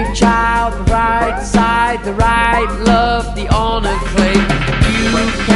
child, the right side, the right love, the honored claim. You